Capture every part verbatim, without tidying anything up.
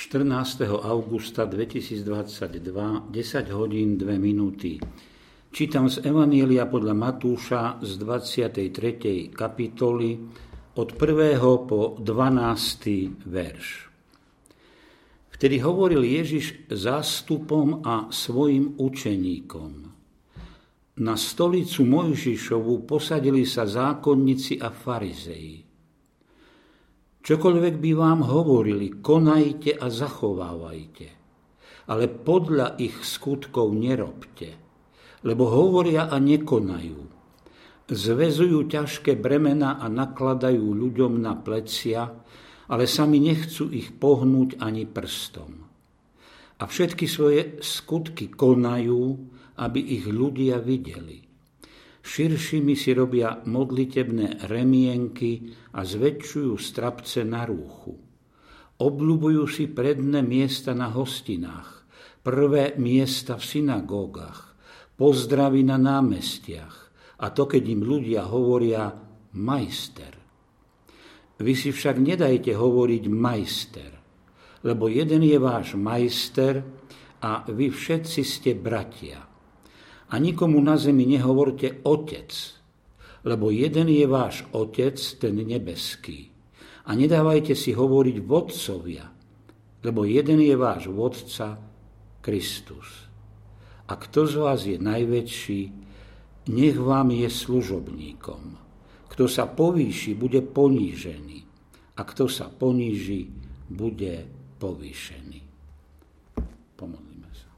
štrnásteho augusta dvetisícdvadsaťdva, desať hodín dve minúty. Čítam z Evanjelia podľa Matúša z dvadsiatej tretej kapitoly od prvého po dvanásty verš. Vtedy hovoril Ježiš zástupom a svojim učeníkom. Na stolicu Mojžišovu posadili sa zákonníci a farizei. Čokoľvek by vám hovorili, konajte a zachovávajte, ale podľa ich skutkov nerobte, lebo hovoria a nekonajú. Zväzujú ťažké bremená a nakladajú ľuďom na plecia, ale sami nechcú ich pohnúť ani prstom. A všetky svoje skutky konajú, aby ich ľudia videli. Širšími si robia modlitebné remienky a zväčšujú strapce na rúchu. Obľubujú si predné miesta na hostinách, prvé miesta v synagógach, pozdravy na námestiach, a to, keď im ľudia hovoria majster. Vy si však nedajte hovoriť majster, lebo jeden je váš majster a vy všetci ste bratia. A nikomu na zemi nehovorte otec, lebo jeden je váš otec, ten nebeský. A nedávajte si hovoriť vodcovia, lebo jeden je váš vodca, Kristus. A kto z vás je najväčší, nech vám je služobníkom. Kto sa povýši, bude ponížený. A kto sa poníži, bude povýšený. Pomodlíme.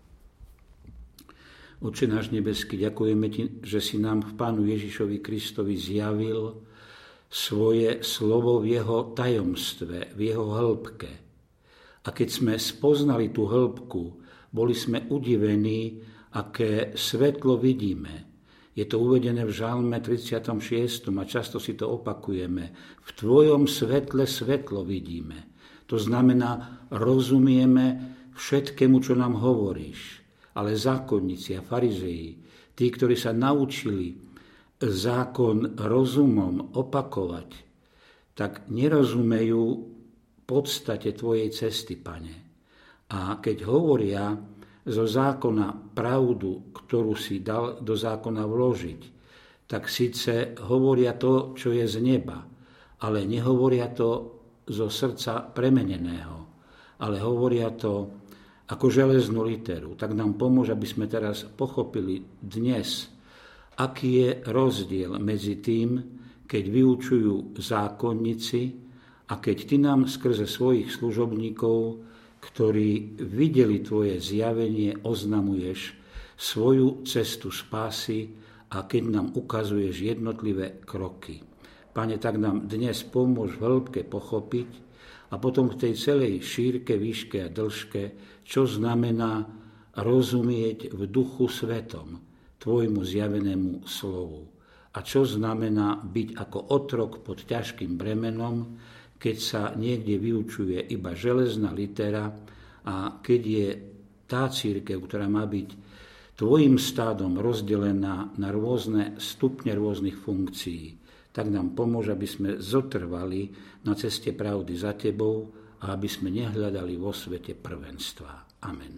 Otče náš nebeský, ďakujeme Ti, že si nám v Pánu Ježišovi Kristovi zjavil svoje slovo v jeho tajomstve, v jeho hĺbke. A keď sme spoznali tú hĺbku, boli sme udivení, aké svetlo vidíme. Je to uvedené v Žalme tridsiatom šiestom a často si to opakujeme. V Tvojom svetle svetlo vidíme. To znamená, rozumieme všetkému, čo nám hovoríš. Ale zákonníci a farizei, tí, ktorí sa naučili zákon rozumom opakovať, tak nerozumejú podstate Tvojej cesty, Pane. A keď hovoria zo zákona pravdu, ktorú si dal do zákona vložiť, tak síce hovoria to, čo je z neba, ale nehovoria to zo srdca premeneného, ale hovoria to ako železnú literu. Tak nám pomôže, aby sme teraz pochopili dnes, aký je rozdiel medzi tým, keď vyučujú zákonníci a keď Ty nám skrze svojich služobníkov, ktorí videli Tvoje zjavenie, oznamuješ svoju cestu spásy a keď nám ukazuješ jednotlivé kroky. Pane, tak nám dnes pomôž v hĺbke pochopiť a potom v tej celej šírke, výške a dĺžke, čo znamená rozumieť v Duchu Svetom Tvojmu zjavenému slovu. A čo znamená byť ako otrok pod ťažkým bremenom, keď sa niekde vyučuje iba železná litera a keď je tá cirkev, ktorá má byť Tvojim stádom rozdelená na rôzne stupne rôznych funkcií, tak nám pomôže, aby sme zotrvali na ceste pravdy za Tebou a aby sme nehľadali vo svete prvenstva. Amen.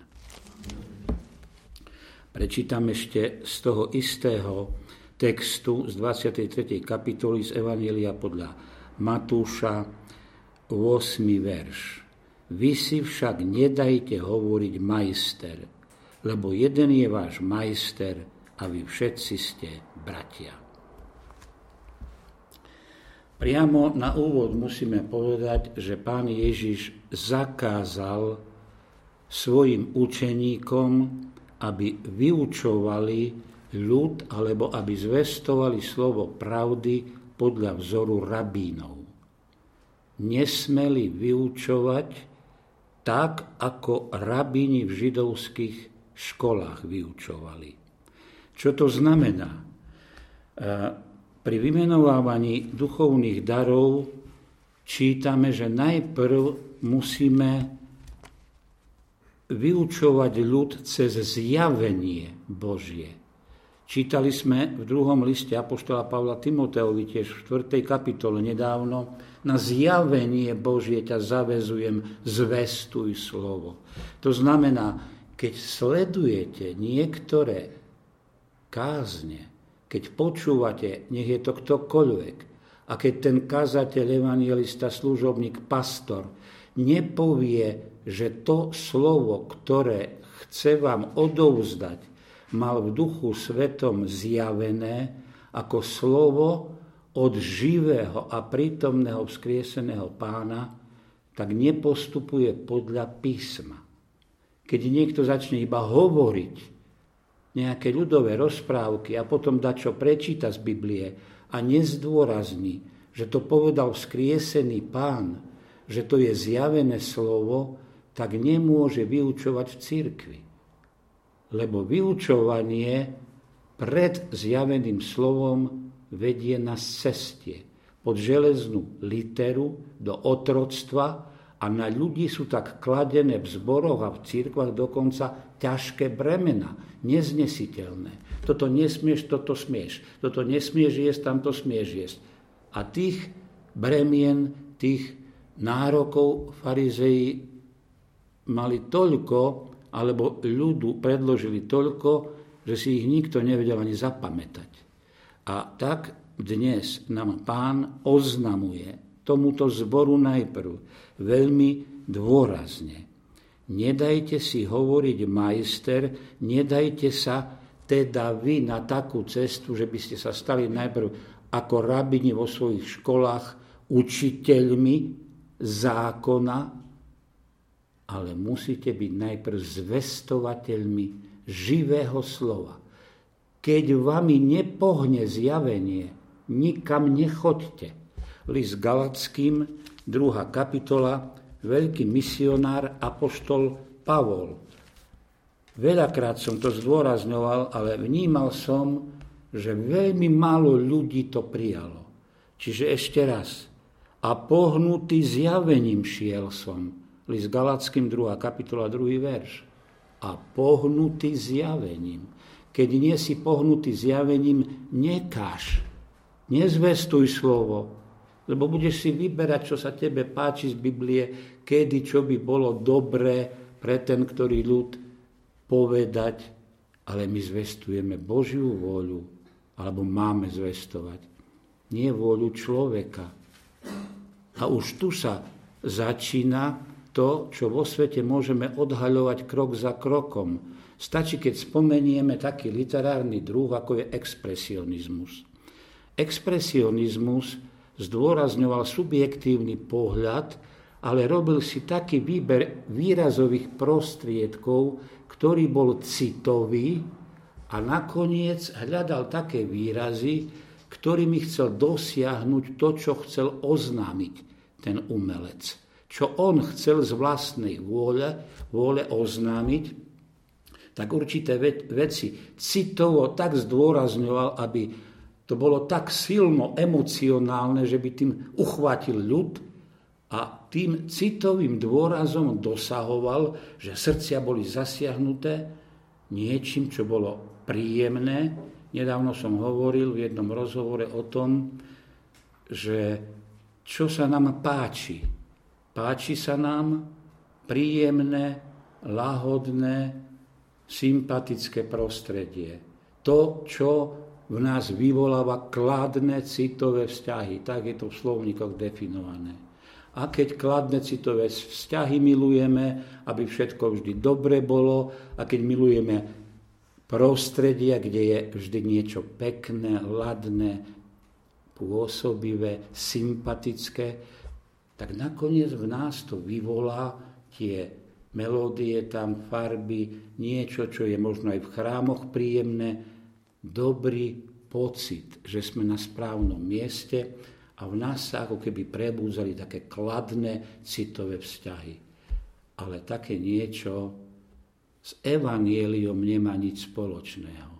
Prečítam ešte z toho istého textu z dvadsiatej tretej kapitoly z Evanjelia podľa Matúša ôsmy verš. Vy si však nedajte hovoriť majster, lebo jeden je váš majster a vy všetci ste bratia. Priamo na úvod musíme povedať, že Pán Ježiš zakázal svojim učeníkom, aby vyučovali ľud alebo aby zvestovali slovo pravdy podľa vzoru rabínov. Nesmeli vyučovať tak, ako rabíni v židovských školách vyučovali. Čo to znamená? Pri vymenovávaní duchovných darov čítame, že najprv musíme vyučovať ľud cez zjavenie Božie. Čítali sme v druhom liste apoštola Pavla Timoteovi, tiež v štvrtej kapitole nedávno, na zjavenie Božie ťa zavezujem, zvestuj slovo. To znamená, keď sledujete niektoré kázne, keď počúvate, nech je to ktokoľvek, a keď ten kazateľ, evanjelista, služobník, pastor nepovie, že to slovo, ktoré chce vám odovzdať, mal v Duchu Svetom zjavené ako slovo od živého a prítomného vzkrieseného Pána, tak nepostupuje podľa písma. Keď niekto začne iba hovoriť nejaké ľudové rozprávky a potom dá čo prečíta z Biblie a nezdôrazní, že to povedal vzkriesený Pán, že to je zjavené slovo, tak nemôže vyučovať v cirkvi. Lebo vyučovanie pred zjaveným slovom vedie na cestie pod železnú literu do otroctva a na ľudí sú tak kladené v zboroch a v cirkvách dokonca ťažké bremena, neznesiteľné. Toto nesmieš, toto smieš. Toto nesmieš jesť, tamto smieš jesť. A tých bremien, tých nárokov farizei mali toľko, alebo ľudu predložili toľko, že si ich nikto nevedel ani zapamätať. A tak dnes nám Pán oznamuje tomuto zboru najprv veľmi dôrazne. Nedajte si hovoriť majster, nedajte sa teda vy na takú cestu, že by ste sa stali najprv ako rabini vo svojich školách učiteľmi zákona, ale musíte byť najprv zvestovateľmi živého slova. Keď vami nepohne zjavenie, nikam nechoďte. List Galackým, druhá kapitola, veľký misionár apoštol Pavol. Veľakrát som to zdôrazňoval, ale vnímal som, že veľmi málo ľudí to prijalo. Čiže ešte raz. A pohnutý zjavením šiel som. List Galackým, druhá kapitola, druhý verš. A pohnutý zjavením. Keď nie si pohnutý zjavením, nekáž. Nezvestuj slovo, lebo budeš si vyberať, čo sa tebe páči z Biblie, kedy, čo by bolo dobré pre ten, ktorý ľud povedať, ale my zvestujeme Božiu vôľu, alebo máme zvestovať. Nie vôľu človeka. A už tu sa začína to, čo vo svete môžeme odhaľovať krok za krokom. Stačí, keď spomenieme taký literárny druh, ako je expresionizmus. Expresionizmus zdôrazňoval subjektívny pohľad, ale robil si taký výber výrazových prostriedkov, ktorý bol citový a nakoniec hľadal také výrazy, ktorými chcel dosiahnuť to, čo chcel oznámiť ten umelec. Čo on chcel z vlastnej vôle, vôle oznámiť, tak určité veci citovo tak zdôrazňoval, aby to bolo tak silno emocionálne, že by tým uchvátil ľud a tým citovým dôrazom dosahoval, že srdcia boli zasiahnuté niečím, čo bolo príjemné. Nedávno som hovoril v jednom rozhovore o tom, že čo sa nám páči. Páči sa nám príjemné, lahodné, sympatické prostredie. To, čo v nás vyvoláva kladné citové vzťahy. Tak je to v slovníkoch definované. A keď kladné citové vzťahy milujeme, aby všetko vždy dobre bolo, a keď milujeme prostredia, kde je vždy niečo pekné, ladné, pôsobivé, sympatické, tak nakoniec v nás to vyvolá tie melódie, tam farby, niečo, čo je možno aj v chrámoch príjemné, dobrý pocit, že sme na správnom mieste a v nás sa ako keby prebúzali také kladné citové vzťahy. Ale také niečo s evanjeliom nemá nič spoločného.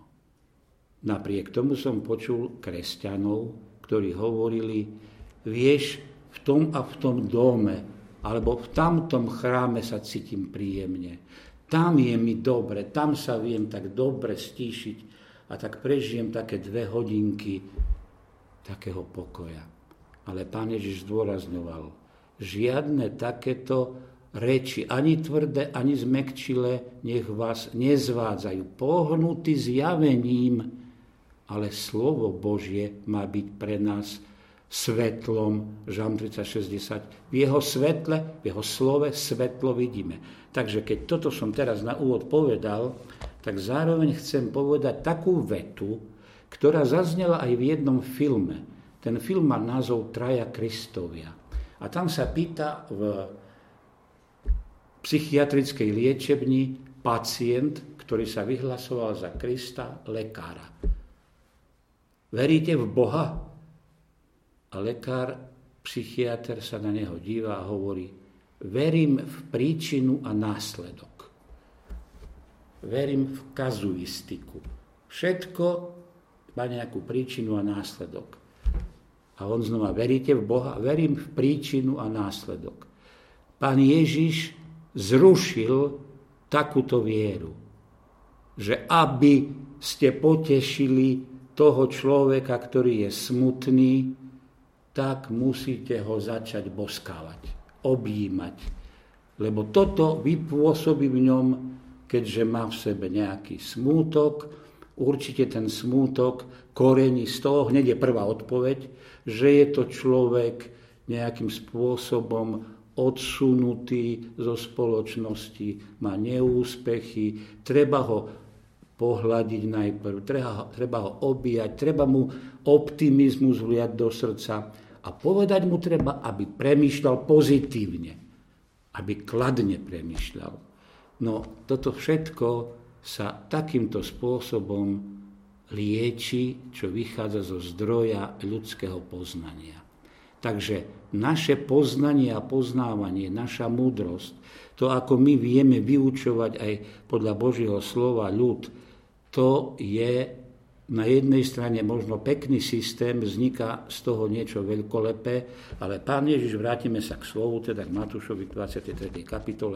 Napriek tomu som počul kresťanov, ktorí hovorili, vieš, v tom a v tom dome, alebo v tamtom chráme sa cítim príjemne. Tam je mi dobre, tam sa viem tak dobre stíšiť. A a tak prežijem také dve hodinky takého pokoja. Ale Pán Ježiš zdôrazňoval, žiadne takéto reči, ani tvrdé, ani zmäkčilé, nech vás nezvádzajú. Pohnutí zjavením, ale slovo Božie má byť pre nás svetlom, Žalm tridsať šesťdesiat. V jeho svetle, v jeho slove svetlo vidíme. Takže keď toto som teraz na úvod povedal, tak zároveň chcem povedať takú vetu, ktorá zaznela aj v jednom filme. Ten film má názov Traja Kristovia. A tam sa pýta v psychiatrickej liečebni pacient, ktorý sa vyhlasoval za Krista, lekára. Veríte v Boha? A lekár, psychiatr sa na neho díva a hovorí, verím v príčinu a následok. Verím v kazuistiku. Všetko má nejakú príčinu a následok. A on znova, veríte v Boha? Verím v príčinu a následok. Pán Ježiš zrušil takúto vieru, že aby ste potešili toho človeka, ktorý je smutný, tak musíte ho začať boskávať, objímať. Lebo toto vypôsobí v ňom, keďže má v sebe nejaký smútok, určite ten smútok korení z toho, hneď je prvá odpoveď, že je to človek nejakým spôsobom odsunutý zo spoločnosti, má neúspechy, treba ho pohľadiť najprv, treba, treba ho obíjať, treba mu optimizmus vliať do srdca a povedať mu treba, aby premýšľal pozitívne, aby kladne premýšľal. No toto všetko sa takýmto spôsobom lieči, čo vychádza zo zdroja ľudského poznania. Takže naše poznanie a poznávanie, naša múdrosť, to, ako my vieme vyučovať aj podľa Božieho slova ľud, to je na jednej strane možno pekný systém, vzniká z toho niečo veľkolepé, ale Pán Ježiš, vrátime sa k slovu, teda k Matúšovi dvadsiatej tretej kapitole,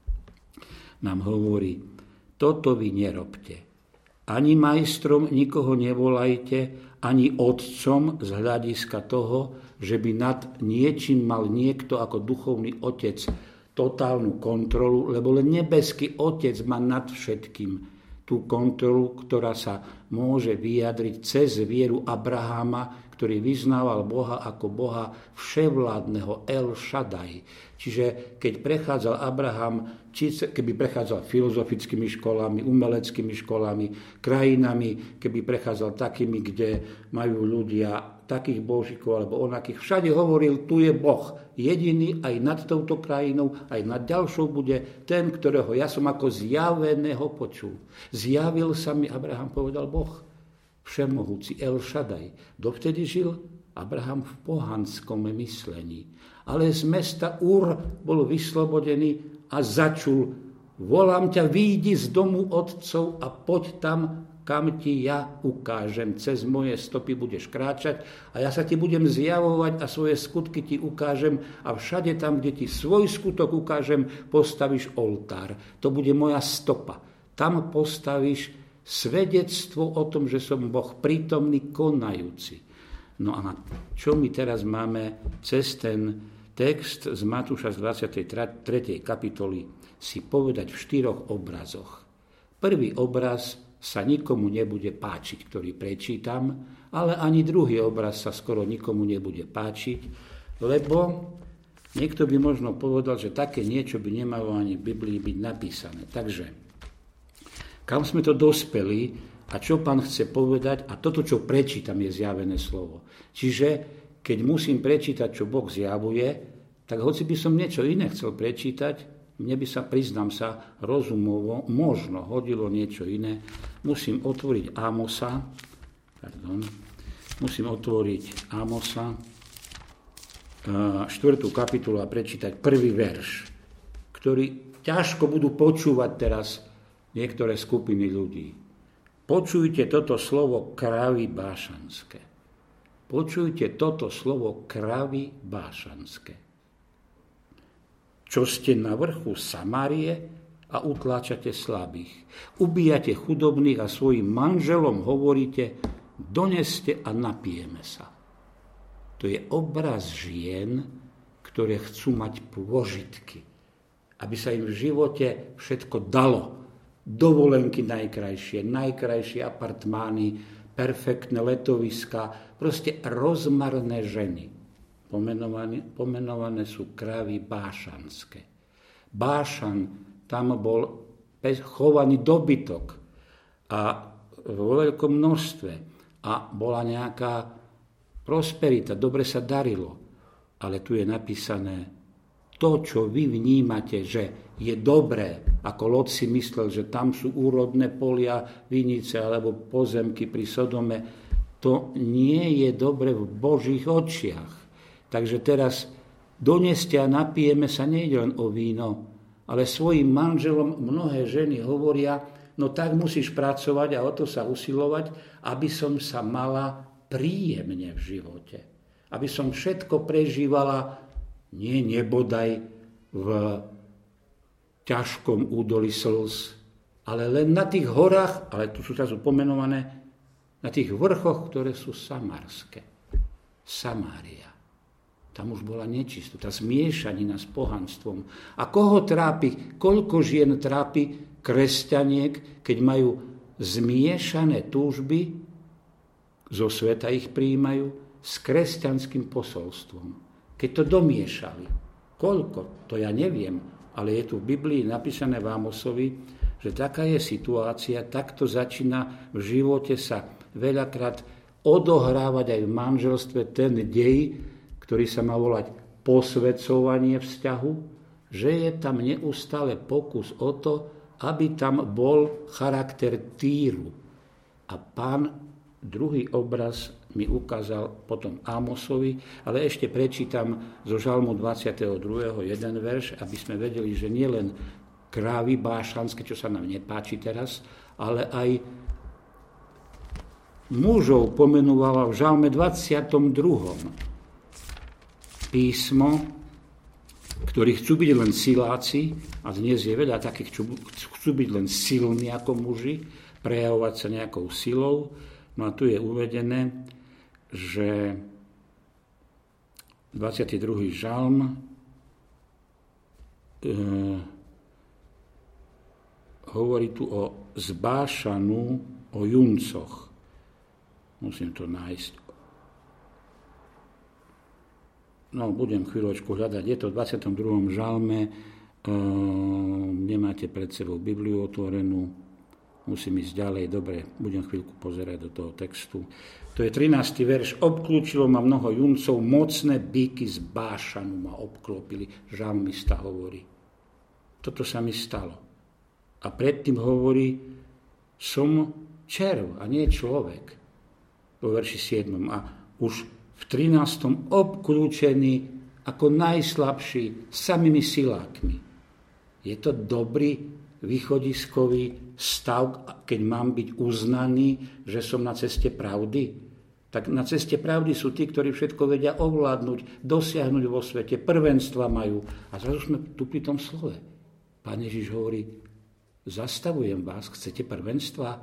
nám hovorí, toto vy nerobte. Ani majstrom nikoho nevolajte, ani otcom z hľadiska toho, že by nad niečím mal niekto ako duchovný otec totálnu kontrolu, lebo len nebeský otec má nad všetkým tú kontrolu, ktorá sa môže vyjadriť cez vieru Abraháma, ktorý vyznával Boha ako Boha vševládneho El Shaddai. Čiže keď prechádzal Abraham, či keby prechádzal filozofickými školami, umeleckými školami, krajinami, keby prechádzal takými, kde majú ľudia takých božíkov alebo onakých, všade hovoril, tu je Boh jediný, aj nad touto krajinou, aj nad ďalšou bude ten, ktorého ja som ako zjaveného počul. Zjavil sa mi, Abraham povedal, Boh všemohúci El Shaddai. Dovtedy žil Abraham v pohanskom myslení. Ale z mesta Ur bol vyslobodený a začul, volám ťa, výjdi z domu otcov a poď tam, kam ti ja ukážem. Cez moje stopy budeš kráčať a ja sa ti budem zjavovať a svoje skutky ti ukážem a všade tam, kde ti svoj skutok ukážem, postavíš oltár. To bude moja stopa. Tam postavíš svedectvo o tom, že som Boh prítomný, konajúci. No a čo my teraz máme cez ten text z Matúša z dvadsiatej tretej kapitoly si povedať v štyroch obrazoch. Prvý obraz sa nikomu nebude páčiť, ktorý prečítam, ale ani druhý obraz sa skoro nikomu nebude páčiť, lebo niekto by možno povedal, že také niečo by nemalo ani v Biblii byť napísané. Takže kam sme to dospeli a čo Pán chce povedať a toto, čo prečítam, je zjavené slovo. Čiže keď musím prečítať, čo Boh zjavuje, tak hoci by som niečo iné chcel prečítať, mne by sa, priznám sa, rozumovo možno hodilo niečo iné. Musím otvoriť Ámosa, pardon, musím otvoriť Ámosa, štvrtú kapitolu a prečítať prvý verš, ktorý ťažko budú počúvať teraz niektoré skupiny ľudí. Počujte toto slovo kravy bášanské. Počujte toto slovo kravy bášanské. Čo ste na vrchu Samárie a utláčate slabých. Ubíjate chudobných a svojim manželom hovoríte, doneste a napijeme sa. To je obraz žien, ktoré chcú mať pôžitky, aby sa im v živote všetko dalo. Dovolenky najkrajšie, najkrajšie apartmány, perfektné letoviská, proste rozmarné ženy. Pomenované, pomenované sú krávy bášanské. Bášan, tam bol chovaný dobytok a vo veľkom množstve a bola nejaká prosperita, dobre sa darilo. Ale tu je napísané, to, čo vy vnímate, že je dobré, ako Lot si myslel, že tam sú úrodné polia, vinice alebo pozemky pri Sodome, to nie je dobre v Božích očiach. Takže teraz doneste a napijeme sa, nejde len o víno, ale svojim manželom mnohé ženy hovoria, no tak musíš pracovať a o to sa usilovať, aby som sa mala príjemne v živote. Aby som všetko prežívala, nie nebodaj v ťažkom údolí slz, ale len na tých horách, ale tu sú teraz pomenované, na tých vrchoch, ktoré sú samarské. Samária. Tam už bola nečistota, zmiešanina s pohanstvom. A koho trápi, koľko žien trápi kresťaniek, keď majú zmiešané túžby, zo sveta ich prijímajú, s kresťanským posolstvom. Keď to domiešali. Koľko? To ja neviem, ale je tu v Biblii napísané v Ámosovi, že taká je situácia, takto začína v živote sa veľakrát odohrávať aj v manželstve ten dej, ktorý sa má volať posväcovanie vzťahu, že je tam neustále pokus o to, aby tam bol charakter týru. A Pán druhý obraz mi ukázal potom Ámosovi, ale ešte prečítam zo Žalmu dvadsiateho druhého jeden verš, aby sme vedeli, že nie len krávy bášanské, čo sa nám nepáči teraz, ale aj mužov pomenovala v Žalme dvadsiatom druhom písmo, ktorí chcú byť len siláci, a dnes je veľa takých, chcú, chcú byť len silní ako muži, prejavovať sa nejakou silou. No a tu je uvedené, že dvadsiaty druhý žalm e, hovorí tu o zbášanu, o juncoch. Musím to nájsť. No, budem chvíľočku hľadať. Je to v dvadsiatom druhom žalme. E, nemáte pred sebou Bibliu otvorenú. Musím ísť ďalej. Dobre, budem chvíľku pozerať do toho textu. To je trinásty verš. Obklúčilo ma mnoho juncov, mocné bíky z Bášanu ma obklopili. Žalmista hovorí. Toto sa mi stalo. A predtým hovorí, som červ a nie človek. Po verši siedmom. A už v trinástom obklúčený ako najslabší samými silákmi. Je to dobrý východiskový stav, keď mám byť uznaný, že som na ceste pravdy? Tak na ceste pravdy sú tí, ktorí všetko vedia ovládnuť, dosiahnuť vo svete, prvenstva majú. A zrazu sme tu pri tom slove. Pán Ježiš hovorí, zastavujem vás, chcete prvenstva?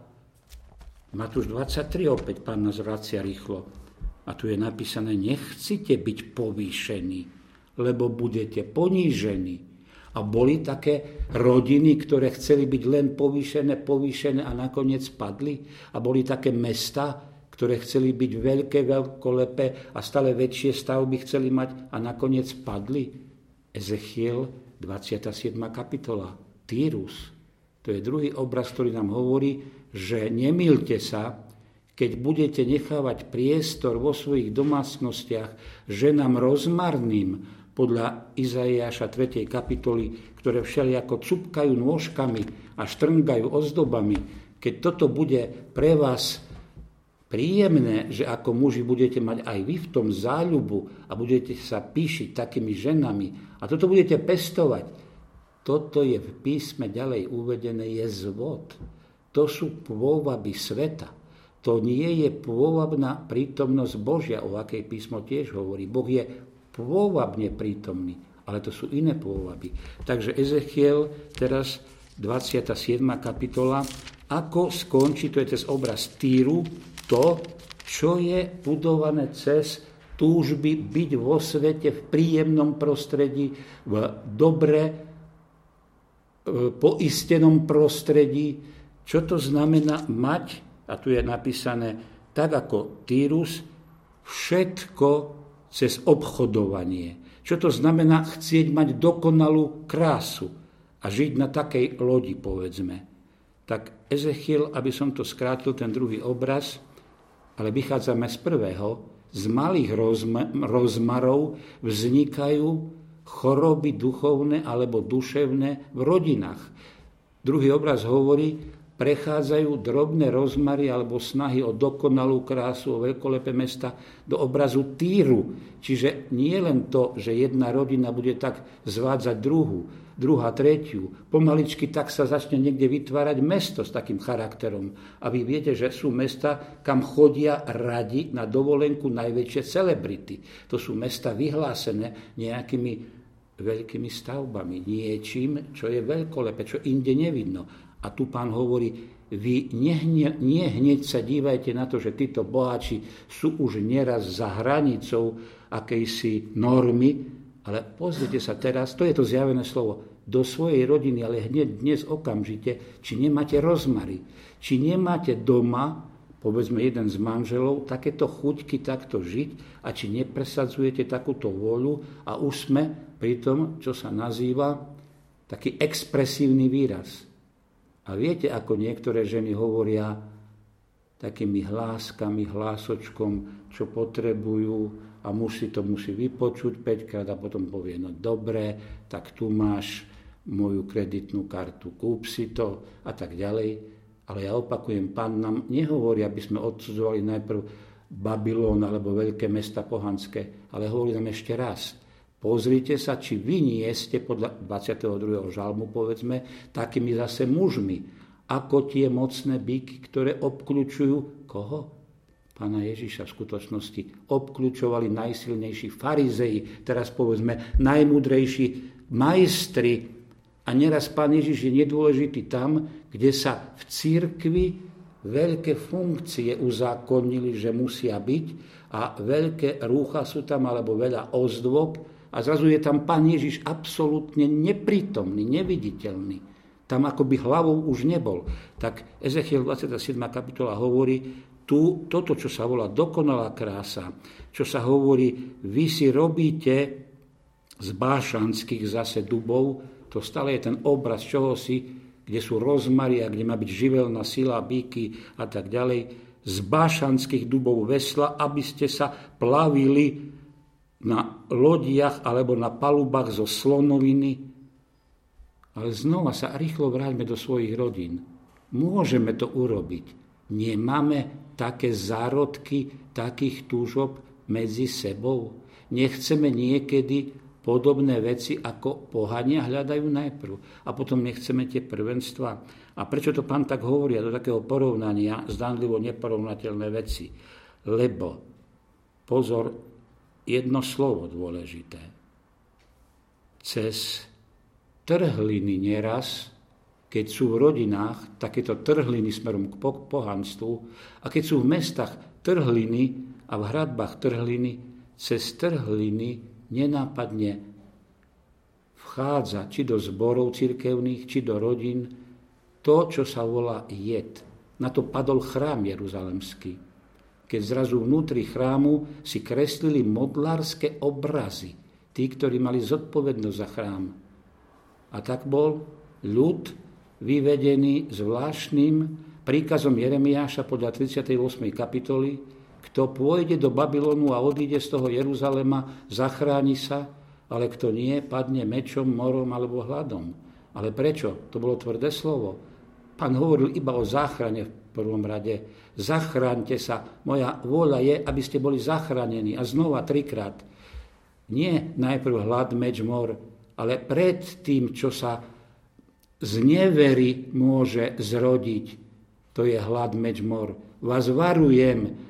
Matúš dvadsaťtri opäť Pán nás vracia rýchlo. A tu je napísané, nechcite byť povýšení, lebo budete ponížení. A boli také rodiny, ktoré chceli byť len povýšené, povýšené a nakoniec padli. A boli také mesta, ktoré chceli byť veľké, veľkolepé a stále väčšie stavby chceli mať a nakoniec padli. Ezechiel, dvadsiata siedma kapitola, Týrus. To je druhý obraz, ktorý nám hovorí, že nemýlte sa, keď budete nechávať priestor vo svojich domácnostiach ženám rozmarným, podľa Izaiáša tretej kapitoly, ktoré všelijako cupkajú nôžkami a štrngajú ozdobami, keď toto bude pre vás príjemné, že ako muži budete mať aj vy v tom záľubu a budete sa píšiť takými ženami a toto budete pestovať, toto je v písme ďalej uvedené, je zvod. To sú pôvaby sveta. To nie je pôvabná prítomnosť Božia, o akej písmo tiež hovorí. Boh je pôvabne prítomný, ale to sú iné pôvaby. Takže Ezechiel teraz dvadsiata siedma kapitola, ako skončí, to je cez obraz Týru, to, čo je budované cez túžby byť vo svete, v príjemnom prostredí, v dobre poistenom prostredí. Čo to znamená mať, a tu je napísané, tak ako Týrus, všetko cez obchodovanie. Čo to znamená chcieť mať dokonalú krásu a žiť na takej lodi, povedzme. Tak Ezechiel, aby som to skrátil, ten druhý obraz, ale vychádzame z prvého, z malých rozmarov vznikajú choroby duchovné alebo duševné v rodinách. Druhý obraz hovorí, prechádzajú drobné rozmary alebo snahy o dokonalú krásu, o veľkolepé mesta do obrazu Týru. Čiže nie len to, že jedna rodina bude tak zvádzať druhú, druhá tretiu. Pomaličky tak sa začne niekde vytvárať mesto s takým charakterom. A vy viete, že sú mesta, kam chodia radi na dovolenku najväčšie celebrity. To sú mesta vyhlásené nejakými veľkými stavbami, niečím, čo je veľkolepé, čo inde nevidno. A tu pán hovorí, vy nehne, nie hneď sa dívajte na to, že títo boháči sú už nieraz za hranicou akejsi normy, ale pozrite sa teraz, to je to zjavené slovo, do svojej rodiny, ale hneď dnes okamžite, či nemáte rozmary, či nemáte doma, povedzme jeden z manželov, takéto chuťky takto žiť a či nepresadzujete takúto vôľu a už sme pri tom, čo sa nazýva taký expresívny výraz. A viete, ako niektoré ženy hovoria takými hláskami, hlásočkom, čo potrebujú a muž si to musí vypočuť päťkrát a potom povie, no dobre, tak tu máš moju kreditnú kartu, kúp si to a tak ďalej. Ale ja opakujem, pán nám nehovorí, aby sme odsudzovali najprv Babylón alebo veľké mesta pohanské, ale hovorí nám ešte raz, pozrite sa, či vy nie ste podľa dvadsiateho druhého žalmu, povedzme, takými zase mužmi, ako tie mocné byky, ktoré obkľúčujú koho? Pána Ježiša v skutočnosti. Obkľúčovali najsilnejší farizei, teraz povedzme najmúdrejší majstri. A neraz pán Ježiš je nedôležitý tam, kde sa v cirkvi veľké funkcie uzákonili, že musia byť a veľké rúcha sú tam, alebo veľa ozdôb, a zrazu je tam pán Ježiš absolútne neprítomný, neviditeľný. Tam akoby hlavou už nebol. Tak Ezechiel dvadsiata siedma kapitola hovorí, tu, toto, čo sa volá dokonalá krása, čo sa hovorí, vy si robíte z bášanských zase dubov, to stále je ten obraz čohosi, kde sú rozmary a kde má byť živelná sila, bíky a tak ďalej, z bášanských dubov vesla, aby ste sa plavili na lodiach alebo na palubách zo slonoviny. Ale znova sa rýchlo vráťme do svojich rodín. Môžeme to urobiť. Nemáme také zárodky takých túžob medzi sebou. Nechceme niekedy podobné veci ako pohania hľadajú najprv. A potom nechceme tie prvenstva. A prečo to pán tak hovorí do takého porovnania, zdánlivo neporovnateľné veci? Lebo, pozor, jedno slovo dôležité. Cez trhliny neraz, keď sú v rodinách takéto trhliny smerom k pohanstvu a keď sú v mestách trhliny a v hradbách trhliny, cez trhliny nenápadne vchádza či do zborov cirkevných, či do rodín to, čo sa volá jed. Na to padol chrám jeruzalemský. Keď zrazu vnútri chrámu si kreslili modlárske obrazy, tí, ktorí mali zodpovednosť za chrám. A tak bol ľud vyvedený zvláštnym príkazom Jeremiáša podľa tridsiatej ôsmej kapitoly, kto pôjde do Babylonu a odíde z toho Jeruzalema, zachráni sa, ale kto nie, padne mečom, morom alebo hladom. Ale prečo? To bolo tvrdé slovo. Pán hovoril iba o záchrane v prvom rade. Zachráňte sa. Moja vôľa je, aby ste boli zachránení. A znova trikrát. Nie najprv hlad, meč, mor, ale pred tým, čo sa z nevery môže zrodiť, to je hlad, meč, mor. Vás varujem,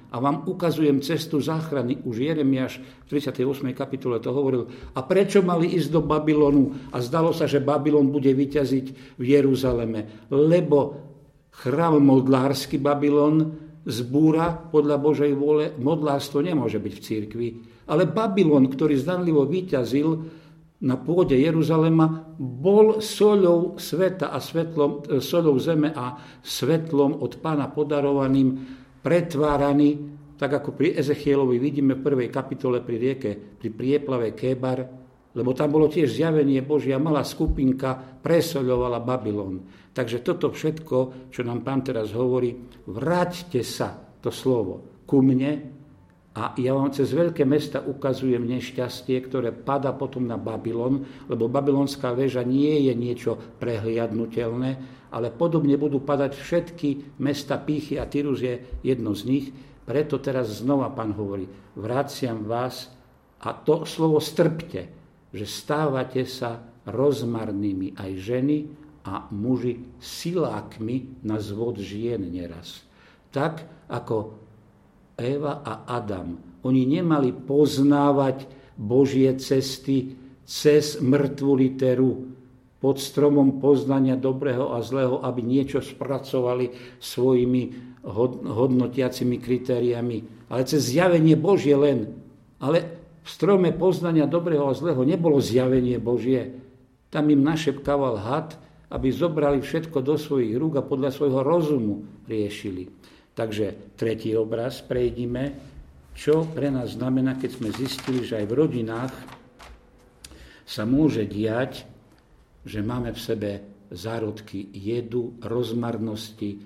a vám ukazujem cestu záchrany. Už Jeremiáš v tridsiatej ôsmej kapitole to hovoril. A prečo mali ísť do Babylonu? A zdalo sa, že Babylon bude vyťaziť v Jeruzaleme. Lebo chrám modlársky Babylon zbúra podľa Božej vôle. Modlárstvo nemôže byť v cirkvi. Ale Babylon, ktorý zdanlivo vyťazil na pôde Jeruzalema, bol soľou sveta a svetlom, soľou zeme a svetlom od Pána podarovaným, pretváraný, tak ako pri Ezechielovi vidíme v prvej kapitole pri rieke, pri prieplave Kébar, lebo tam bolo tiež zjavenie Božia, malá skupinka presoľovala Babylon. Takže toto všetko, čo nám Pán teraz hovorí, vráťte sa, to slovo, ku mne, a ja vám cez veľké mesta ukazujem nešťastie, ktoré pada potom na Babylon, lebo babylonská väža nie je niečo prehliadnutelné, ale podobne budú padať všetky mesta Pýchy a Tyrus je jedno z nich. Preto teraz znova Pán hovorí, vraciam vás a to slovo strpte, že stávate sa rozmarnými aj ženy a muži silákmi na zvod žien neraz. Tak ako Eva a Adam. Oni nemali poznávať Božie cesty cez mŕtvu literu pod stromom poznania dobrého a zlého, aby niečo spracovali svojimi hodnotiacimi kritériami. Ale cez zjavenie Božie len. Ale v strome poznania dobrého a zlého nebolo zjavenie Božie. Tam im našepkával had, aby zobrali všetko do svojich rúk a podľa svojho rozumu riešili. Takže tretí obraz prejdime, čo pre nás znamená, keď sme zistili, že aj v rodinách sa môže diať, že máme v sebe zárodky jedu, rozmarnosti,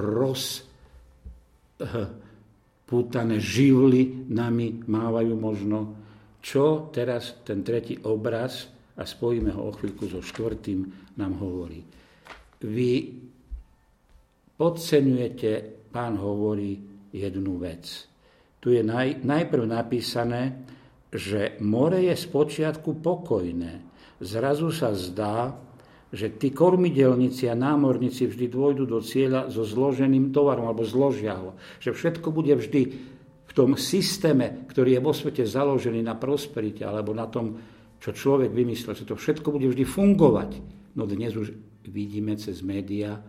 rozpútané živly nami mávajú možno. Čo teraz ten tretí obraz, a spojíme ho o chvíľku so štvrtým, nám hovorí. Vy podceňujete, Pán hovorí jednu vec. Tu je naj, najprv napísané, že more je spočiatku pokojné. Zrazu sa zdá, že tí kormidelníci a námorníci vždy dôjdu do cieľa so zloženým tovarom, alebo zložia ho. Že všetko bude vždy v tom systéme, ktorý je vo svete založený na prosperite, alebo na tom, čo človek vymyslel, že to všetko bude vždy fungovať. No dnes už vidíme cez médiá,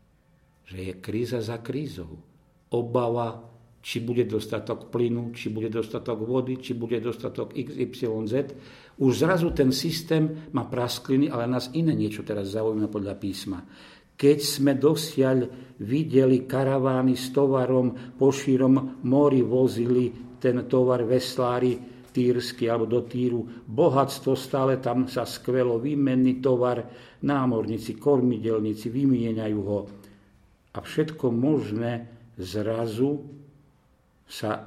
že je kríza za krízou. Obava, či bude dostatok plynu, či bude dostatok vody, či bude dostatok iks ypsilon zet. Už zrazu ten systém má praskliny, ale nás iné niečo teraz zaujíma podľa písma. Keď sme dosiaľ videli karavány s tovarom po šírom mori vozili ten tovar veslári týrsky alebo do Týru, bohatstvo stále tam sa skvelo, výmenný tovar, námorníci, kormidelníci vymieňajú ho. A všetko možné zrazu sa,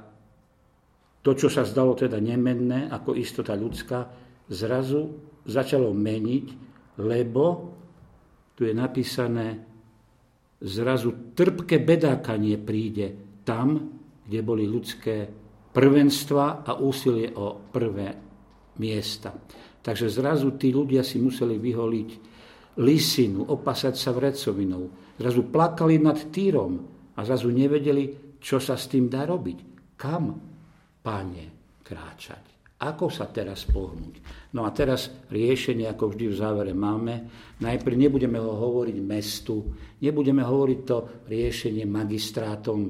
to, čo sa zdalo teda nemenné, ako istota ľudská, zrazu začalo meniť, lebo tu je napísané, zrazu trpké bedákanie príde tam, kde boli ľudské prvenstva a úsilie o prvé miesta. Takže zrazu tí ľudia si museli vyholiť lisinu, opasať sa vrecovinou. Zrazu plakali nad Týrom a zrazu nevedeli, čo sa s tým dá robiť. Kam, Pane, kráčať? Ako sa teraz pohnúť? No a teraz riešenie, ako vždy v závere máme. Najprv nebudeme ho hovoriť mestu, nebudeme hovoriť to riešenie magistrátom.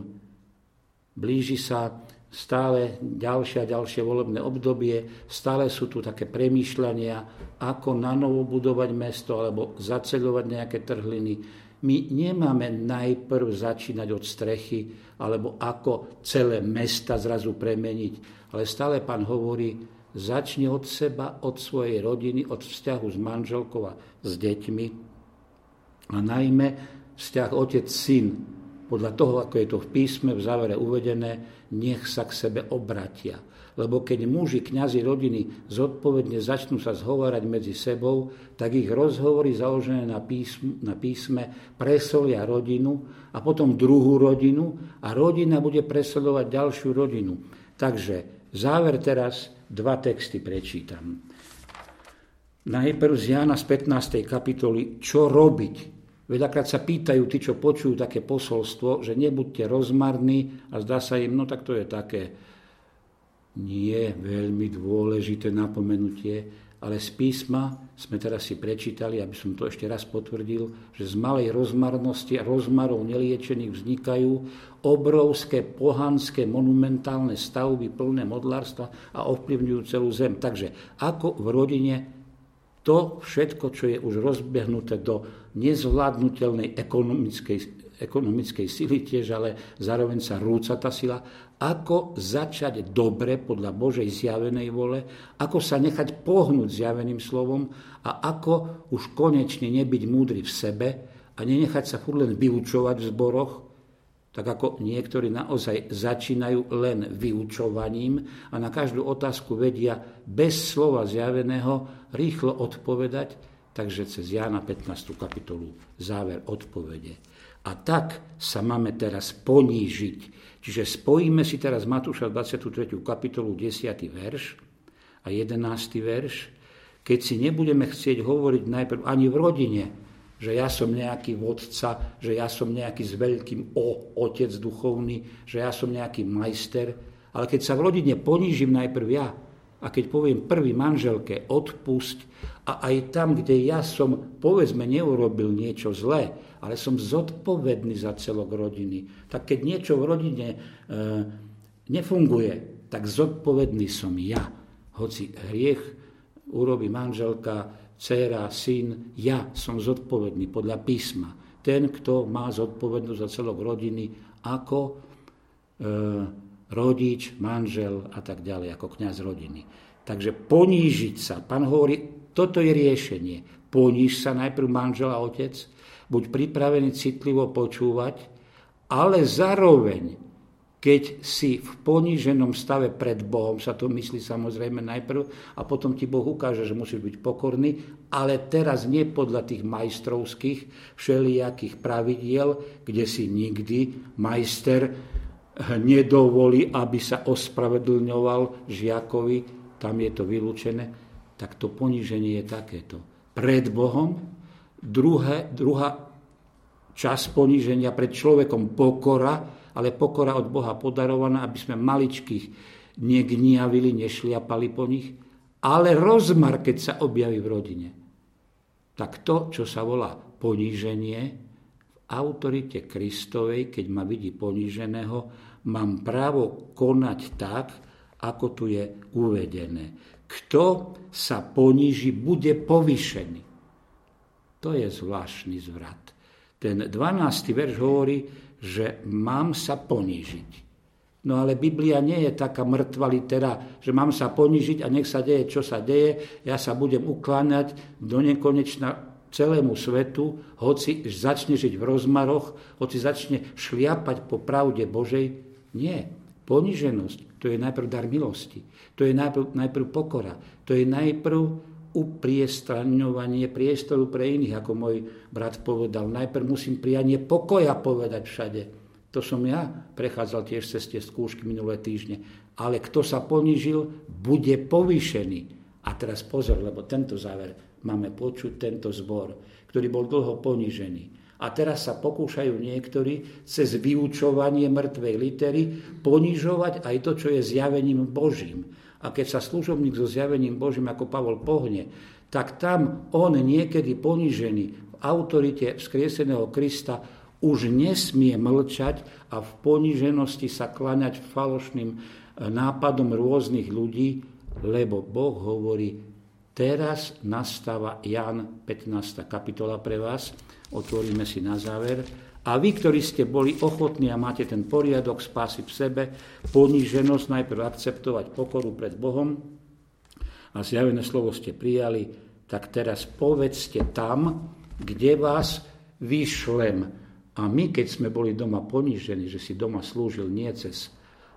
Blíži sa stále ďalšie a ďalšie volebné obdobie, stále sú tu také premýšľania, ako nanovo budovať mesto alebo zaceľovať nejaké trhliny. My nemáme najprv začínať od strechy, alebo ako celé mesta zrazu premeniť, ale stále Pán hovorí, začni od seba, od svojej rodiny, od vzťahu s manželkou a s deťmi a najmä vzťah otec-syn. Podľa toho, ako je to v písme v závere uvedené, nech sa k sebe obratia. Lebo keď muži, kňazi rodiny zodpovedne začnú sa zhovárať medzi sebou, tak ich rozhovory založené na písme, na písme presolia rodinu a potom druhú rodinu a rodina bude presoľovať ďalšiu rodinu. Takže záver teraz, dva texty prečítam. Najprv z Jána z pätnástej kapitoly, čo robiť, Veľakrát sa pýtajú tí, čo počujú také posolstvo, že nebuďte rozmarní a zdá sa im, no tak to je také nie veľmi dôležité napomenutie, ale z písma sme teraz si prečítali, aby som to ešte raz potvrdil, že z malej rozmarnosti a rozmarov neliečených vznikajú obrovské pohanské monumentálne stavby plné modlárstva a ovplyvňujú celú zem. Takže ako v rodine to všetko, čo je už rozbehnuté do nezvládnutelnej ekonomickej, ekonomickej sily tiež, ale zároveň sa rúca tá sila, ako začať dobre podľa Božej zjavenej vole, ako sa nechať pohnúť zjaveným slovom a ako už konečne nebyť múdry v sebe a nenechať sa furt len vyučovať v zboroch, tak ako niektorí naozaj začínajú len vyučovaním a na každú otázku vedia bez slova zjaveného rýchlo odpovedať, takže cez Jána pätnástu kapitolu záver odpovede. A tak sa máme teraz ponížiť. Čiže spojíme si teraz Matúša dvadsiatu tretiu kapitolu desiaty verš a jedenásty verš, keď si nebudeme chcieť hovoriť najprv ani v rodine, že ja som nejaký vodca, že ja som nejaký s veľkým O, otec duchovný, že ja som nejaký majster, ale keď sa v rodine ponížim najprv ja a keď poviem prvý manželke odpusť a aj tam, kde ja som, povedzme, neurobil niečo zlé, ale som zodpovedný za celok rodiny, tak keď niečo v rodine e, nefunguje, tak zodpovedný som ja. Hoci hriech urobí manželka, dcéra, syn, ja som zodpovedný podľa písma. Ten, kto má zodpovednosť za celok rodiny ako e, rodič, manžel a tak ďalej, ako kňaz rodiny. Takže ponížiť sa. Pán hovorí, toto je riešenie. Poníž sa najprv manžel a otec, buď pripravený citlivo počúvať, ale zároveň, keď si v poníženom stave pred Bohom, sa to myslí samozrejme najprv, a potom ti Boh ukáže, že musíš byť pokorný, ale teraz nie podľa tých majstrovských všelijakých pravidiel, kde si nikdy majster nedovolí, aby sa ospravedlňoval žiakovi, tam je to vylúčené, tak to poníženie je takéto. Pred Bohom, druhé, druhá časť poníženia pred človekom pokora, ale pokora od Boha podarovaná, aby sme maličkých negniavili, nešliapali po nich, ale rozmar, keď sa objaví v rodine. Tak to, čo sa volá poníženie, v autorite Kristovej, keď ma vidí poníženého, mám právo konať tak, ako tu je uvedené. Kto sa poníži, bude povýšený. To je zvláštny zvrat. Ten dvanásty verš hovorí, že mám sa ponížiť. No ale Biblia nie je taká mŕtva litera, že mám sa ponížiť a nech sa deje, čo sa deje, ja sa budem ukláňať do nekonečna celému svetu, hoci začne žiť v rozmaroch, hoci začne šliapať po pravde Božej. Nie. Poníženosť, to je najprv dar milosti, to je najprv, najprv pokora, to je najprv upriestraňovanie priestoru pre iných, ako môj brat povedal. Najprv musím prianie pokoja povedať všade. To som ja prechádzal tiež cez tie skúšky minulé týždne. Ale kto sa ponížil, bude povýšený. A teraz pozor, lebo tento záver máme počuť, tento zbor, ktorý bol dlho ponížený. A teraz sa pokúšajú niektorí cez vyučovanie mŕtvej litery ponižovať aj to, čo je zjavením Božím. A keď sa služobník so zjavením Božím ako Pavol pohne, tak tam on niekedy ponížený v autorite vzkrieseného Krista už nesmie mlčať a v poníženosti sa kláňať falošným nápadom rôznych ľudí, lebo Boh hovorí, teraz nastáva Ján pätnásta kapitola pre vás, otvoríme si na záver. A vy, ktorí ste boli ochotní a máte ten poriadok spásy v sebe, poníženosť, najprv akceptovať pokoru pred Bohom a zjavené slovo ste prijali, tak teraz povedzte tam, kde vás vyšlem. A my, keď sme boli doma ponížení, že si doma slúžil nie cez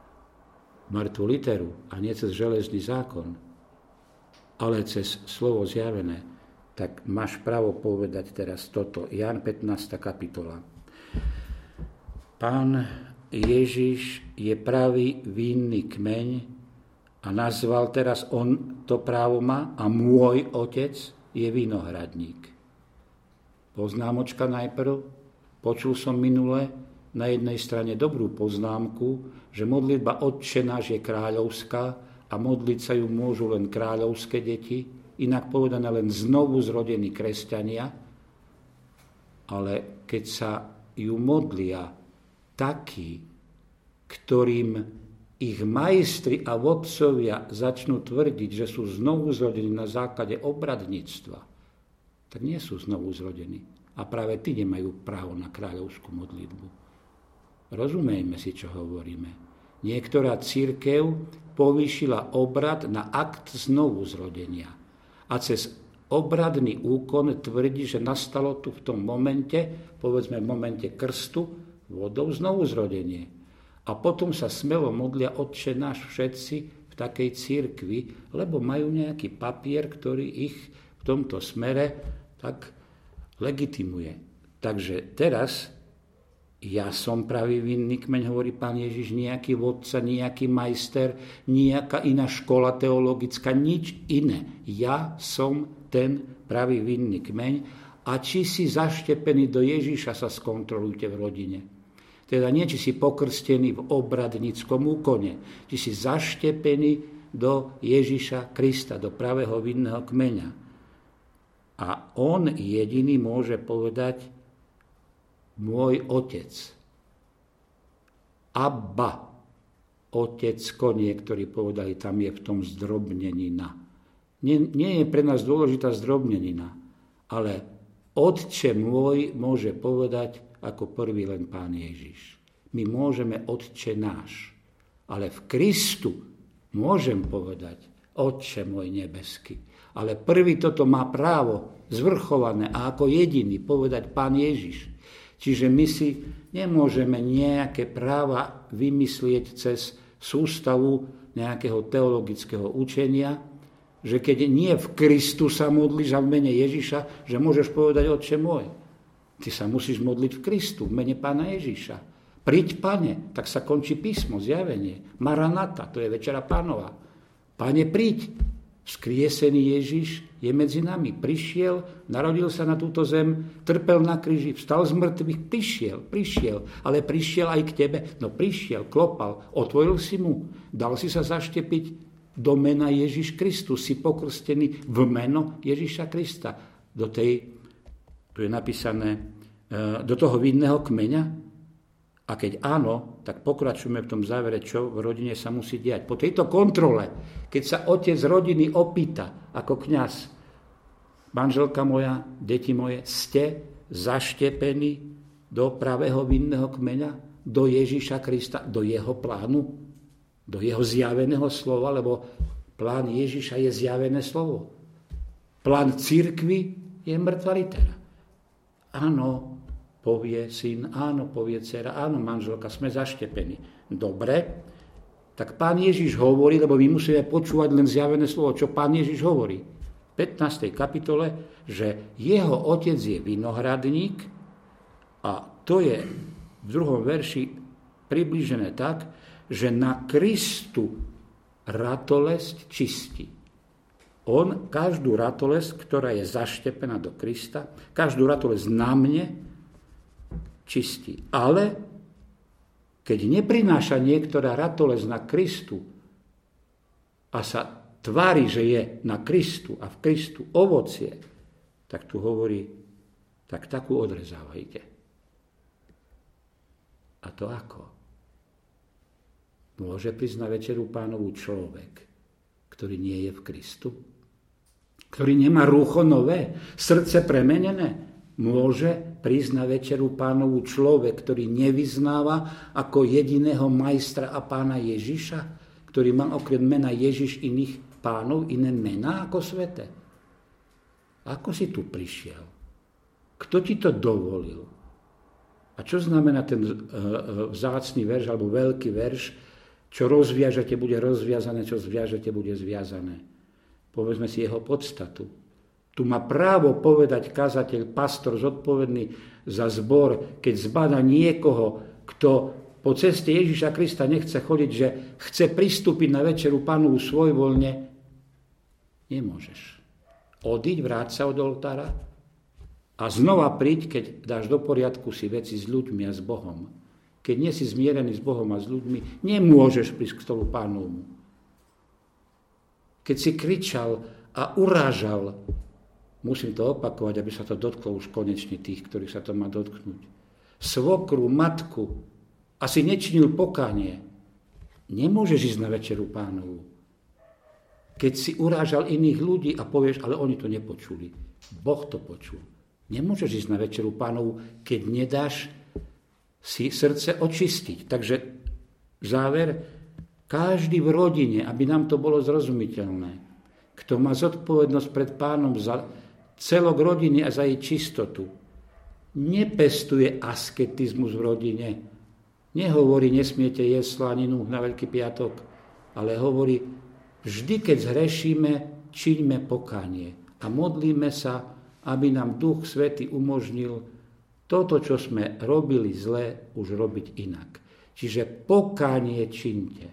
mŕtvu literu a nie cez železný zákon, ale cez slovo zjavené, tak máš právo povedať teraz toto. Ján pätnásta kapitola. Pán Ježiš je pravý vínny kmeň a nazval teraz on to právo má a môj otec je vinohradník. Poznámočka najprv. Počul som minule na jednej strane dobrú poznámku, že modlitba Otče náš je kráľovská a modliť sa ju môžu len kráľovské deti, inak povedané len znovu zrodení kresťania, ale keď sa ju modlia takí, ktorým ich majstri a vodcovia začnú tvrdiť, že sú znovu zrodení na základe obradníctva, tak nie sú znovu zrodení. A práve tí nemajú právo na kráľovskú modlitbu. Rozumejme si, čo hovoríme. Niektorá cirkev povýšila obrad na akt znovu zrodenia. A cez obradný úkon tvrdí, že nastalo tu v tom momente, povedzme v momente krstu, vodou znovu zrodenie. A potom sa smelo modlia Otče náš všetci v takej cirkvi, lebo majú nejaký papier, ktorý ich v tomto smere tak legitimuje. Takže teraz ja som pravý vinný kmeň, hovorí Pán Ježiš, nejaký vodca, nejaký majster, nejaká iná škola teologická, nič iné. Ja som ten pravý vinný kmeň a či si zaštepený do Ježiša, sa skontrolujte v rodine. Teda nie, či si pokrstený v obradníckom úkone, či si zaštepený do Ježiša Krista, do pravého vinného kmeňa. A on jediný môže povedať môj otec. Abba, otecko, niektorí povedali, tam je v tom zdrobnenina. Nie, nie je pre nás dôležitá zdrobnenina, ale Otče môj môže povedať ako prvý len Pán Ježiš. My môžeme Otče náš, ale v Kristu môžem povedať Otče môj nebeský. Ale prvý toto má právo zvrchované a ako jediný povedať Pán Ježiš. Čiže my si nemôžeme nejaké práva vymyslieť cez sústavu nejakého teologického učenia, že keď nie v Kristu sa modlíš a v mene Ježiša, že môžeš povedať Otče môj. Ty sa musíš modliť v Kristu, v mene Pána Ježiša. Príď, Pane, tak sa končí písmo, zjavenie. Maranata, to je Večera Pánova. Pane, príď. Vzkriesený Ježiš je medzi nami. Prišiel, narodil sa na túto zem, trpel na kríži, vstal z mŕtvych, prišiel, prišiel, ale prišiel aj k tebe. No prišiel, klopal, otvoril si mu, dal si sa zaštepiť do mena Ježiš Kristus, si pokrstený v meno Ježiša Krista. Do tej, tu je napísané, do toho vinného kmeňa. A keď áno, tak pokračujeme v tom závere, čo v rodine sa musí diať. Po tejto kontrole, keď sa otec rodiny opýta ako kňaz, manželka moja, deti moje, ste zaštepení do pravého vinného kmeňa, do Ježiša Krista, do jeho plánu, do jeho zjaveného slova, lebo plán Ježiša je zjavené slovo. Plán cirkvi je mŕtva litera. Áno, povie syn, áno, povie dcera, áno, manželka, sme zaštepení. Dobre, tak Pán Ježiš hovorí, lebo my musíme počúvať len zjavené slovo, čo Pán Ježiš hovorí. V pätnástej kapitole, že jeho otec je vinohradník a to je v druhom verši priblížené tak, že na Kristu ratolesť čistí. On každú ratolesť, ktorá je zaštepená do Krista, každú ratolesť na mne, čistí. Ale keď neprináša niektorá ratolesť na Kristu a sa tvári, že je na Kristu a v Kristu ovocie, tak tu hovorí, tak takú odrezávajte. A to ako? Môže prísť na Večeru Pánovu človek, ktorý nie je v Kristu? Ktorý nemá rúcho nové, srdce premenené? Môže prísť na Večeru Pánovu človek, ktorý nevyznáva ako jediného majstra a Pána Ježiša, ktorý má okrem mena Ježiš iných pánov, iné mená ako svete? Ako si tu prišiel? Kto ti to dovolil? A čo znamená ten vzácny verš alebo veľký verš? Čo rozviažete, bude rozviazané, čo zviažete, bude zviazané. Povedzme si jeho podstatu. Tu má právo povedať kazateľ, pastor zodpovedný za zbor, keď zbada niekoho, kto po ceste Ježiša Krista nechce chodiť, že chce pristúpiť na Večeru Pánovu svojvoľne. Nemôžeš. Odiť, vráť sa od oltára A znova príď, keď dáš do poriadku si veci s ľuďmi a s Bohom. Keď nie si zmierený s Bohom a s ľuďmi, nemôžeš prísť k stolu Pánovmu. Keď si kričal a urážal, musím to opakovať, aby sa to dotklo už konečne tých, ktorých sa to má dotknúť. Svokru, matku, a si nečinil pokánie, nemôžeš ísť na večeru Pánovu. Keď si urážal iných ľudí a povieš, ale oni to nepočuli. Boh to počul. Nemôžeš ísť na večeru Pánovu, keď nedáš si srdce očistiť. Takže záver, každý v rodine, aby nám to bolo zrozumiteľné, kto má zodpovednosť pred Pánom za celok rodiny a za jej čistotu, nepestuje asketizmus v rodine. Nehovorí, nesmiete jesť slaninu na Veľký piatok, ale hovorí, vždy, keď zhrešíme, čiňme pokánie a modlíme sa, aby nám Duch Svätý umožnil toto, čo sme robili zle, už robiť inak. Čiže pokánie čiňte.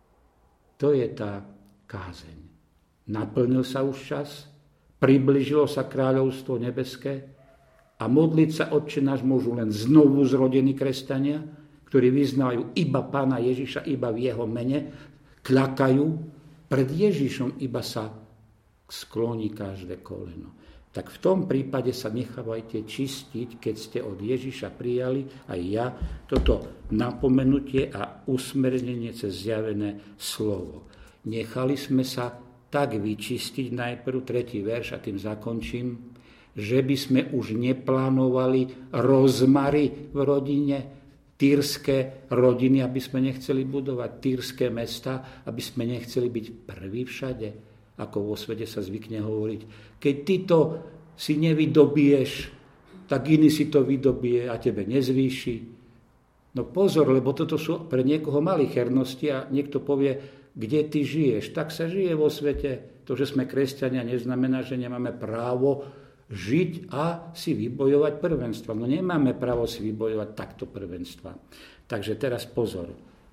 To je tá kázeň. Naplnil sa už čas, priblížilo sa kráľovstvo nebeské a modliť sa Otče náš môžu len znovu zrodení kresťania, ktorí vyznajú iba Pána Ježiša, iba v jeho mene, kľakajú, pred Ježišom iba sa skloní každé koleno. Tak v tom prípade sa nechávajte čistiť, keď ste od Ježiša prijali aj ja toto napomenutie a usmernenie cez zjavené slovo. Nechali sme sa tak vyčistiť najprv, tretí verš a tým zakončím, že by sme už neplánovali rozmary v rodine, tyrské rodiny, aby sme nechceli budovať, tyrské mesta, aby sme nechceli byť prví všade, ako vo svete sa zvykne hovoriť. Keď ty to si nevydobiješ, tak iný si to vydobije a tebe nezvýši. No pozor, lebo toto sú pre niekoho malichernosti a niekto povie, kde ty žiješ. Tak sa žije vo svete. To, že sme kresťania, neznamená, že nemáme právo žiť a si vybojovať prvenstva. No nemáme právo si vybojovať takto prvenstva. Takže teraz pozor.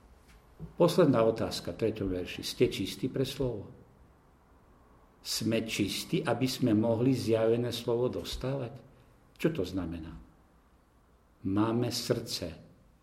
Posledná otázka, treťom verši. Ste čistí pre slovo? Sme čistí, aby sme mohli zjavené slovo dostávať? Čo to znamená? Máme srdce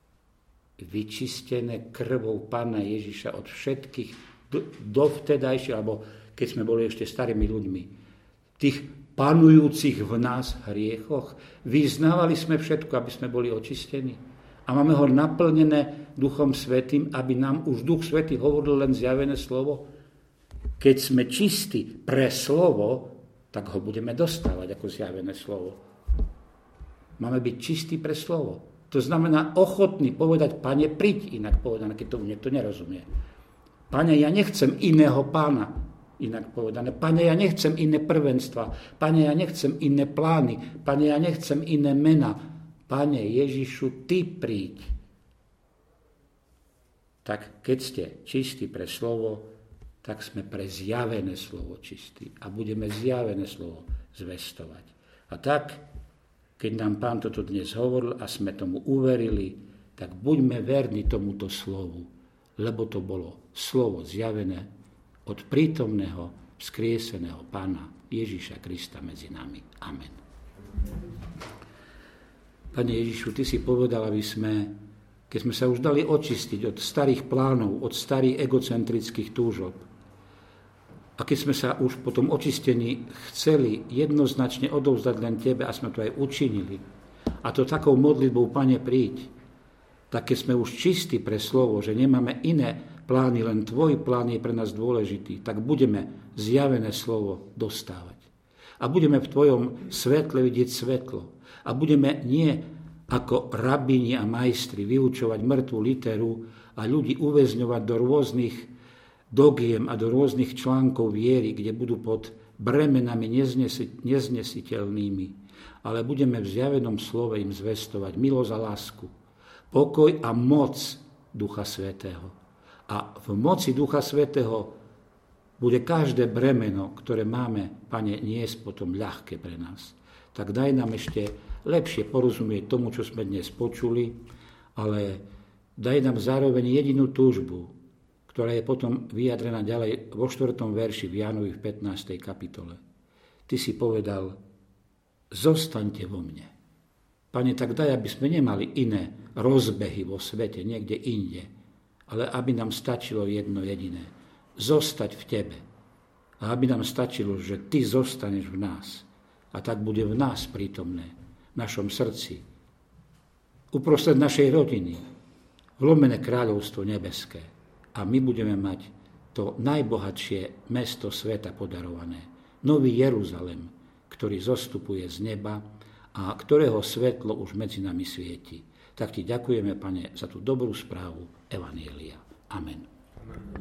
vyčistené krvou Pána Ježiša od všetkých dovtedajších, alebo keď sme boli ešte starými ľuďmi, tých panujúcich v nás hriechoch. Vyznávali sme všetko, aby sme boli očistení. A máme ho naplnené Duchom Svätým, aby nám už Duch Svätý hovoril len zjavené slovo. Keď sme čistí pre slovo, tak ho budeme dostávať ako zjavené slovo. Máme byť čistí pre slovo. To znamená ochotný povedať, Pane, príď, inak povedané, keď tomu niekto nerozumie. Pane, ja nechcem iného pána, inak povedané. Pane, ja nechcem iné prvenstva. Pane, ja nechcem iné plány. Pane, ja nechcem iné mena. Pane Ježišu, ty príď. Tak keď ste čistí pre slovo, tak sme pre zjavené slovo čistí. A budeme zjavené slovo zvestovať. A tak, keď nám Pán toto dnes hovoril a sme tomu uverili, tak buďme verní tomuto slovu, lebo to bolo slovo zjavené od prítomného, vzkrieseného Pána Ježiša Krista medzi nami. Amen. Pane Ježišu, ty si povedal, aby sme, keď sme sa už dali očistiť od starých plánov, od starých egocentrických túžob, a keď sme sa už po tom očistení chceli jednoznačne odovzdať len tebe a sme to aj učinili, a to takou modlitbou, Pane, príď, tak keď sme už čistí pre slovo, že nemáme iné plány, len tvoj plán je pre nás dôležitý, tak budeme zjavené slovo dostávať. A budeme v tvojom svetle vidieť svetlo. A budeme nie ako rabíni a majstri vyučovať mŕtvú literu a ľudí uväzňovať do rôznych dogiem a do rôznych článkov viery, kde budú pod bremenami neznesi, neznesiteľnými. Ale budeme v zjavenom slove im zvestovať milosť a lásku, pokoj a moc Ducha Svätého. A v moci Ducha Svätého bude každé bremeno, ktoré máme, Pane, niesť potom ľahké pre nás. Tak daj nám ešte lepšie porozumieť tomu, čo sme dnes počuli, ale daj nám zároveň jedinú túžbu, ktorá je potom vyjadrená ďalej vo štvrtom verši v Jánovi v pätnástej kapitole. Ty si povedal, zostaňte vo mne. Pane, tak daj, aby sme nemali iné rozbehy vo svete, niekde inde, ale aby nám stačilo jedno jediné. Zostať v tebe. A aby nám stačilo, že ty zostaneš v nás. A tak bude v nás prítomné, v našom srdci, uprostred našej rodiny, vlomené kráľovstvo nebeské. A my budeme mať to najbohatšie mesto sveta podarované. Nový Jeruzalem, ktorý zostupuje z neba a ktorého svetlo už medzi nami svieti. Tak ti ďakujeme, Pane, za tú dobrú správu Evanjelia. Amen. Amen.